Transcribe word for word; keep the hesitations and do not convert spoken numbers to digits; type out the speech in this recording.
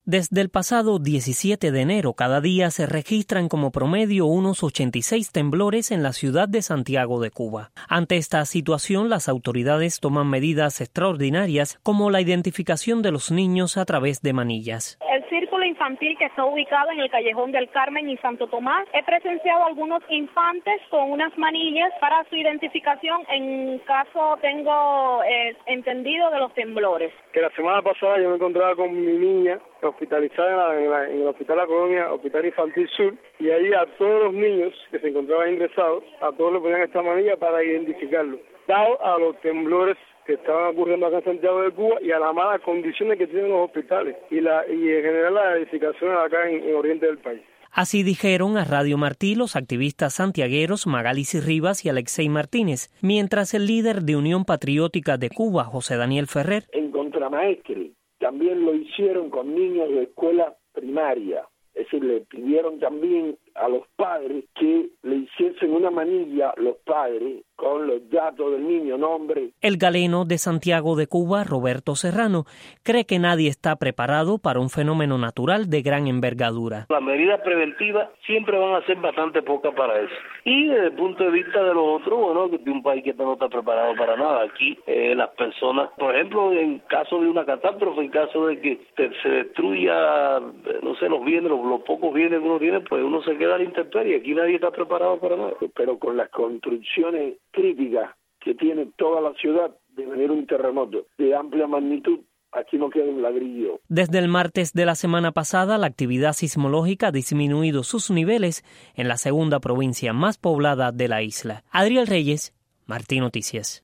Desde el pasado diecisiete de enero, cada día se registran como promedio unos ochenta y seis temblores en la ciudad de Santiago de Cuba. Ante esta situación, las autoridades toman medidas extraordinarias como la identificación de los niños a través de manillas. El círculo infantil que está ubicado en el Callejón del Carmen y Santo Tomás, he presenciado algunos infantes con unas manillas para su identificación en caso tengo eh, entendido de los temblores. Que la semana pasada yo me encontraba con mi niña hospitalizada en, la, en el Hospital La Colonia, Hospital Infantil Sur, y ahí a todos los niños que se encontraban ingresados, a todos les ponían esta manilla para identificarlos, dado a los temblores que estaban ocurriendo acá en Santiago de Cuba y a las malas condiciones que tienen los hospitales y, la, y en general las edificaciones acá en, en oriente del país. Así dijeron a Radio Martí los activistas santiagueros Magalicis Rivas y Alexei Martínez, mientras el líder de Unión Patriótica de Cuba, José Daniel Ferrer, en Contramaestre también lo hicieron con niños de escuela primaria. Es decir, le pidieron también a los padres que le hiciesen una manilla, los padres, con los datos del niño, nombre. El galeno de Santiago de Cuba, Roberto Serrano, cree que nadie está preparado para un fenómeno natural de gran envergadura. Las medidas preventivas siempre van a ser bastante pocas para eso. Y desde el punto de vista de los otros, bueno, de un país que no está preparado para nada. Aquí eh, las personas, por ejemplo, en caso de una catástrofe, en caso de que se destruya, no sé, los bienes, los, los pocos bienes que uno tiene, pues uno se queda a la intemperie. Aquí nadie está preparado para nada. Pero con las construcciones críticas que tiene toda la ciudad de venir un terremoto de amplia magnitud, aquí no queda un ladrillo. Desde el martes de la semana pasada, la actividad sismológica ha disminuido sus niveles en la segunda provincia más poblada de la isla. Adriel Reyes, Martí Noticias.